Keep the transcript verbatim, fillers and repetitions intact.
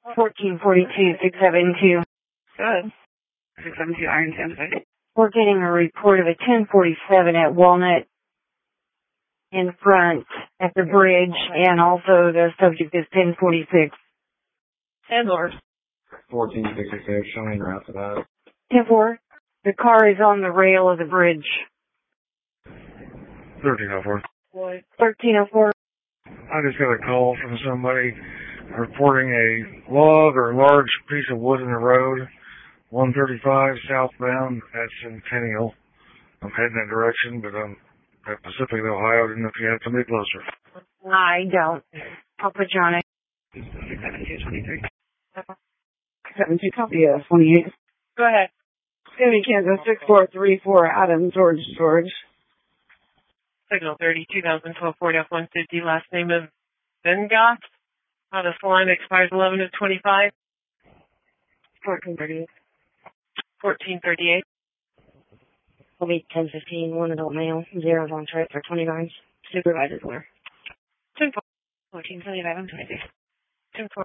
fourteen forty-two, six seven two. Good. six seven two Iron Sand Site. We're getting a report of a ten forty-seven at Walnut in front at the bridge, and also the subject is ten forty-six. ten four. fourteen sixty-six, showing route to that. ten four. The car is on the rail of the bridge. thirteen oh four. thirteen oh four. I just got a call from somebody reporting a log or large piece of wood in the road, one thirty-five southbound at Centennial. I'm heading that direction, but I'm at Pacific, Ohio. I didn't know if you had somebody closer. I don't. Papa John. six seven two twenty-three. seven two, copy of twenty-eight. Go ahead. Sammy, Kansas, six four three four, Adam, George, George. Signal thirty, two thousand twelve Ford F one fifty, last name of Vengoth. Out of Salina, expires eleven of twenty-five. fourteen thirty-eight. fourteen thirty-eight. Will be ten fifteen, one adult male, zeros on track for twenty-nines. Supervisors were. ten four. fourteen seventy-five, I'm twenty-six. ten four.